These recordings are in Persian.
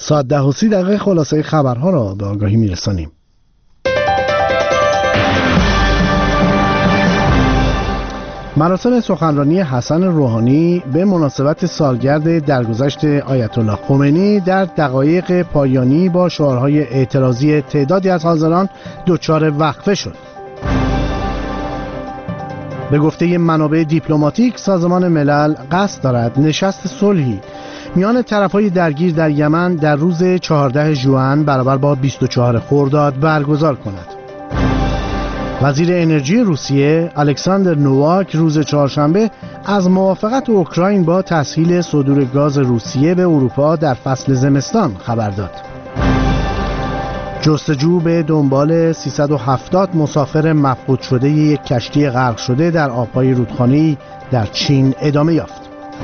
ساعت 10:30 خلاصه خبرها را به آگاهی میرسانیم. مراسم سخنرانی حسن روحانی به مناسبت سالگرد درگذشت آیت الله خمینی در دقایق پایانی با شعارهای اعتراضی تعدادی از حاضران دچار وقفه شد. به گفته منابع دیپلماتیک، سازمان ملل قصد دارد نشست صلحی میان طرفهای درگیر در یمن در روز 14 ژوئن برابر با 24 خرداد برگزار کند. وزیر انرژی روسیه الکساندر نوواک روز چهارشنبه از موافقت اوکراین با تسهیل صدور گاز روسیه به اروپا در فصل زمستان خبر داد. جستجو به دنبال 370 مسافر مفقود شده یک کشتی غرق شده در آبهای رودخانه‌ای در چین ادامه یافت.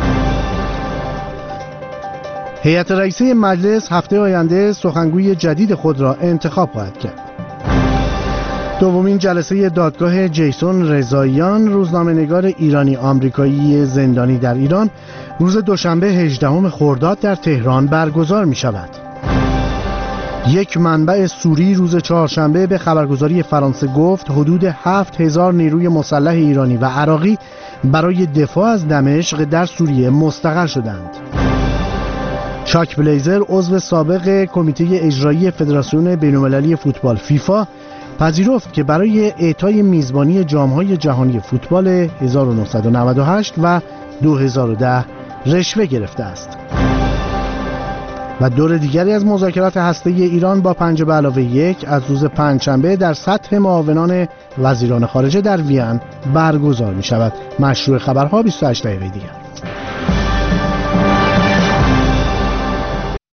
هیئت رئیسه مجلس هفته آینده سخنگوی جدید خود را انتخاب خواهد کرد. دومین جلسه دادگاه جیسون رضاییان، روزنامه‌نگار ایرانی آمریکایی زندانی در ایران، روز دوشنبه 18 خرداد در تهران برگزار می شود. یک منبع سوری روز چهارشنبه به خبرگزاری فرانسه گفت حدود 7000 نیروی مسلح ایرانی و عراقی برای دفاع از دمشق در سوریه مستقر شدند. چاک بلیزر، عضو سابق کمیته اجرایی فدراسیون بین‌المللی فوتبال فیفا، پذیرفت که برای اعطای میزبانی جام‌های جهانی فوتبال 1998 و 2010 رشوه گرفته است. و دور دیگری از مذاکرات هسته‌ای ایران با 5+1 از روز پنجشنبه در سطح معاونان وزیران خارجه در وین برگزار می شود. مشروع خبرها 28 دقیقه دیگر.